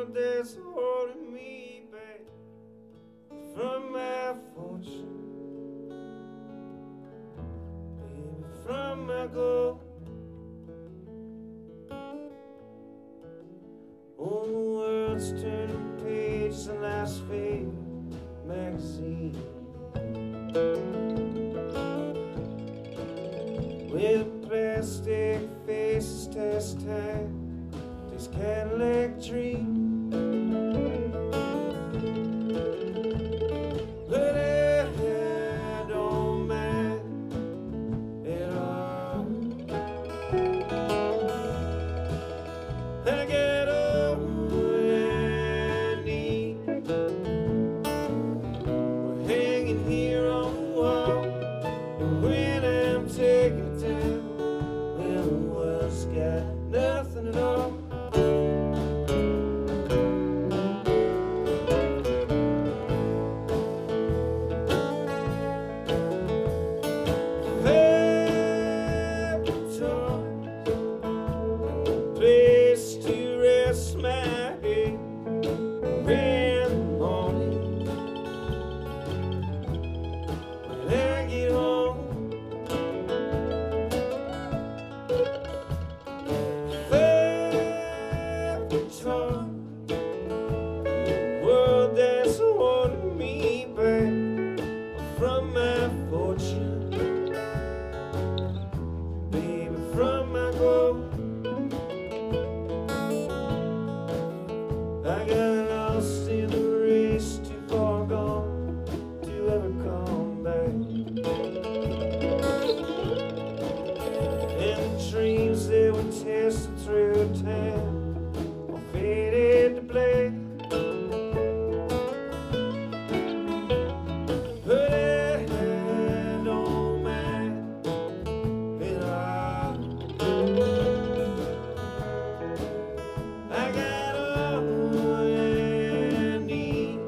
world that's holding me back from my fortune, baby, from my goal. Oh, the world's turning pages in life's favorite magazine, with plastic faces test time, this Cadillac dream. But I don't mind at all. I get all I need. We're hanging here on the wall, and when I'm taking it down, well, the world's got nothing at all. Place to rest my head in the morning when I get home. Favorite toy, the world that's holding me back from my fortune, baby, from my goal. I got lost in the race, too far gone to ever come back. And the dreams that were tested through time all faded to black. But I don't mind at all. I got all I need.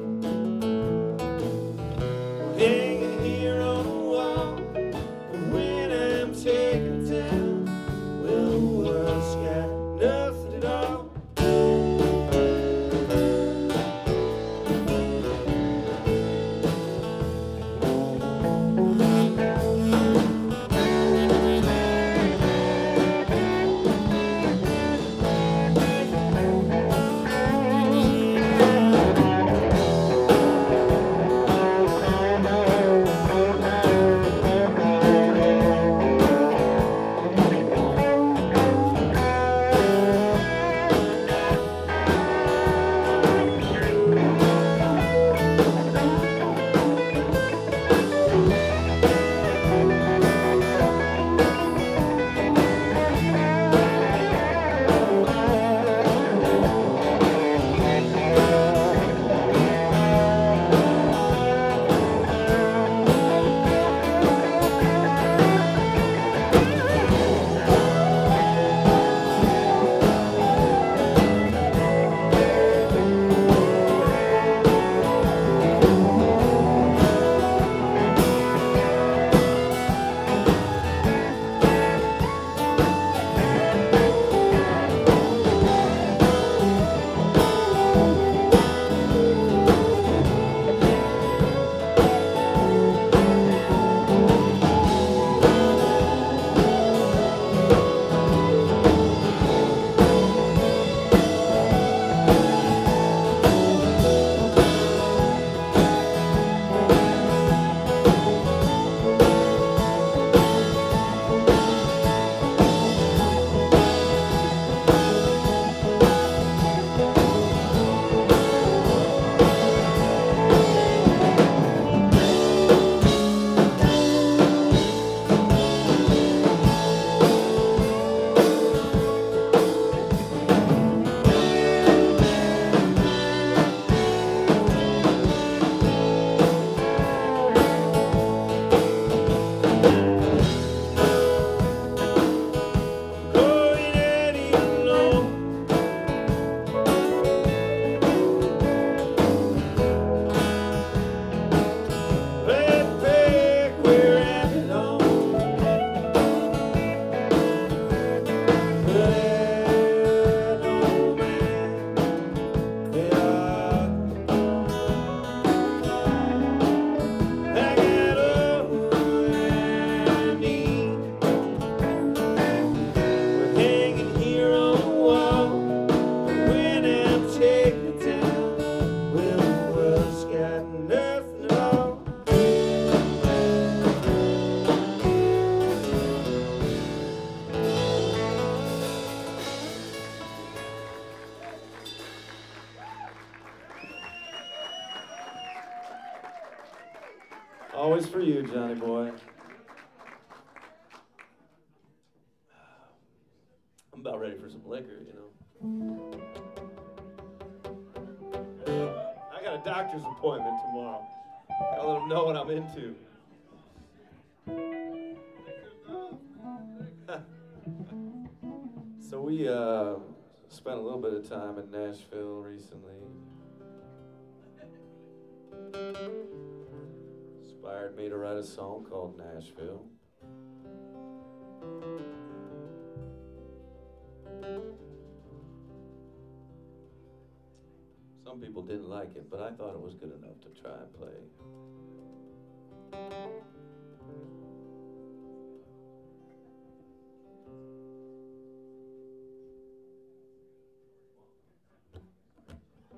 We're hanging here on the wall, and when I'm taken down, well, the world's got nothing at all. Always for you, Johnny boy. I'm about ready for some liquor, you know. I got a doctor's appointment tomorrow. Gotta let them know what I'm into. So we spent a little bit of time in Nashville recently. Inspired me to write a song called Nashville. Some people didn't like it, but I thought it was good enough to try and play.